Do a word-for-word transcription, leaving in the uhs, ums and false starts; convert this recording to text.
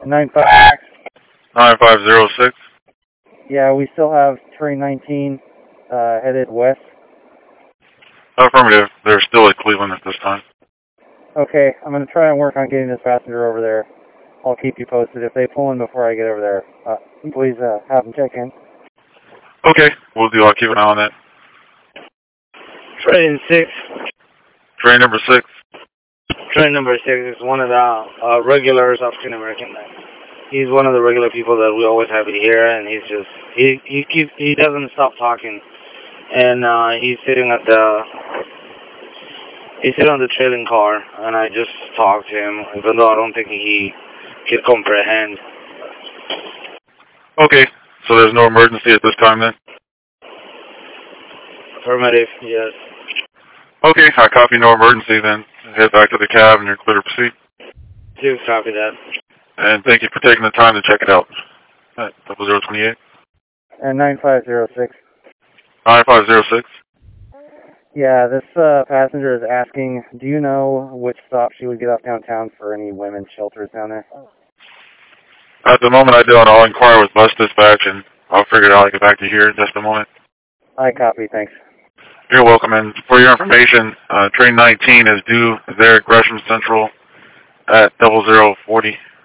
nine five. nine five zero six. Yeah, we still have train nineteen uh, headed west. Affirmative. They're still at Cleveland at this time. Okay, I'm going to try and work on getting this passenger over there. I'll keep you posted. If they pull in before I get over there, uh, please uh, have them check in. Okay, we'll do. I'll keep an eye on that. Train six. Train number six. Train number six is one of the uh, regulars of African American. He's one of the regular people that we always have here, and he's just he he keeps he doesn't stop talking, and uh, he's sitting at the he's sitting on the trailing car, and I just talked to him, even though I don't think he could comprehend. Okay, so there's no emergency at this time then? Affirmative, yes. Okay, I copy no emergency then. Head back to the cab and you're clear to proceed. Do copy that. And thank you for taking the time to check it out. At double zero twenty-eight. And nine five zero six. nine five zero six. Yeah, this uh, passenger is asking, do you know which stop she would get off downtown for any women's shelters down there? At the moment I don't. I'll inquire with bus dispatch and I'll figure it out. I'll get back to you here in just a moment. I copy, thanks. You're welcome. And for your information, uh, train nineteen is due there at Gresham Central at double zero forty.